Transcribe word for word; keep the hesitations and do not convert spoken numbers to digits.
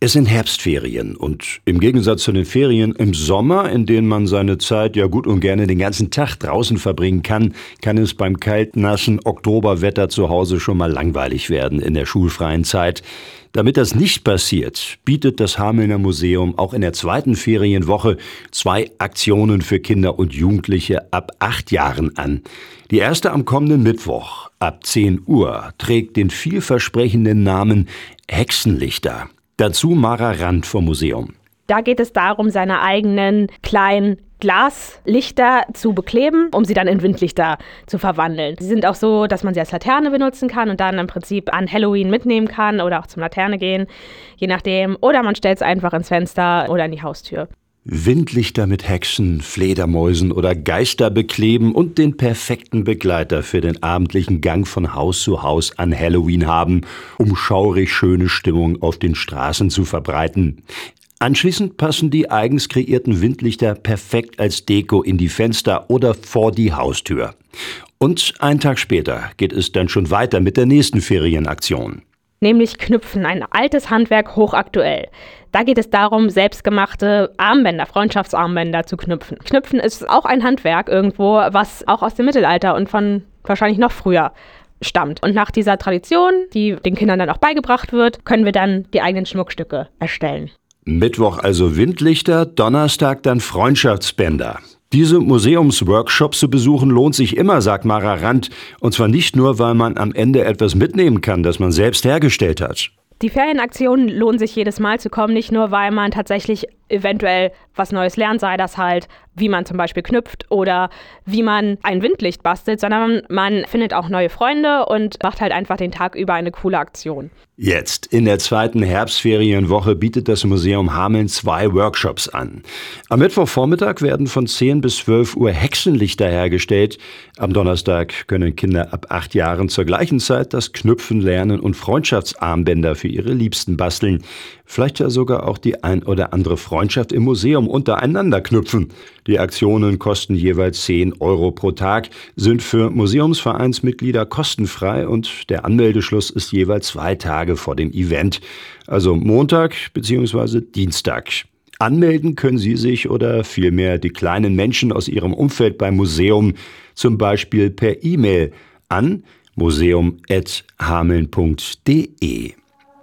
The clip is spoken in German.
Es sind Herbstferien und im Gegensatz zu den Ferien im Sommer, in denen man seine Zeit ja gut und gerne den ganzen Tag draußen verbringen kann, kann es beim kaltnassen Oktoberwetter zu Hause schon mal langweilig werden in der schulfreien Zeit. Damit das nicht passiert, bietet das Hamelner Museum auch in der zweiten Ferienwoche zwei Aktionen für Kinder und Jugendliche ab acht Jahren an. Die erste am kommenden Mittwoch ab zehn Uhr trägt den vielversprechenden Namen Hexenlichter. Dazu Mara Rand vom Museum. Da geht es darum, seine eigenen kleinen Glaslichter zu bekleben, um sie dann in Windlichter zu verwandeln. Sie sind auch so, dass man sie als Laterne benutzen kann und dann im Prinzip an Halloween mitnehmen kann oder auch zum Laterne gehen, je nachdem. Oder man stellt es einfach ins Fenster oder in die Haustür. Windlichter mit Hexen, Fledermäusen oder Geister bekleben und den perfekten Begleiter für den abendlichen Gang von Haus zu Haus an Halloween haben, um schaurig schöne Stimmung auf den Straßen zu verbreiten. Anschließend passen die eigens kreierten Windlichter perfekt als Deko in die Fenster oder vor die Haustür. Und einen Tag später geht es dann schon weiter mit der nächsten Ferienaktion. Nämlich Knüpfen, ein altes Handwerk, hochaktuell. Da geht es darum, selbstgemachte Armbänder, Freundschaftsarmbänder zu knüpfen. Knüpfen ist auch ein Handwerk irgendwo, was auch aus dem Mittelalter und von wahrscheinlich noch früher stammt. Und nach dieser Tradition, die den Kindern dann auch beigebracht wird, können wir dann die eigenen Schmuckstücke erstellen. Mittwoch also Windlichter, Donnerstag dann Freundschaftsbänder. Diese Museumsworkshops zu besuchen lohnt sich immer, sagt Mara Rand. Und zwar nicht nur, weil man am Ende etwas mitnehmen kann, das man selbst hergestellt hat. Die Ferienaktionen lohnen sich jedes Mal zu kommen, nicht nur, weil man tatsächlich eventuell was Neues lernt, sei das halt, wie man zum Beispiel knüpft oder wie man ein Windlicht bastelt, sondern man findet auch neue Freunde und macht halt einfach den Tag über eine coole Aktion. Jetzt, in der zweiten Herbstferienwoche, bietet das Museum Hameln zwei Workshops an. Am Mittwochvormittag werden von zehn bis zwölf Uhr Hexenlichter hergestellt. Am Donnerstag können Kinder ab acht Jahren zur gleichen Zeit das Knüpfen lernen und Freundschaftsarmbänder für ihre Liebsten basteln. Vielleicht ja sogar auch die ein oder andere Freundschaft im Museum untereinander knüpfen. Die Aktionen kosten jeweils zehn Euro pro Tag, sind für Museumsvereinsmitglieder kostenfrei und der Anmeldeschluss ist jeweils zwei Tage vor dem Event, also Montag bzw. Dienstag. Anmelden können Sie sich oder vielmehr die kleinen Menschen aus Ihrem Umfeld beim Museum zum Beispiel per E-Mail an museum at hameln punkt de.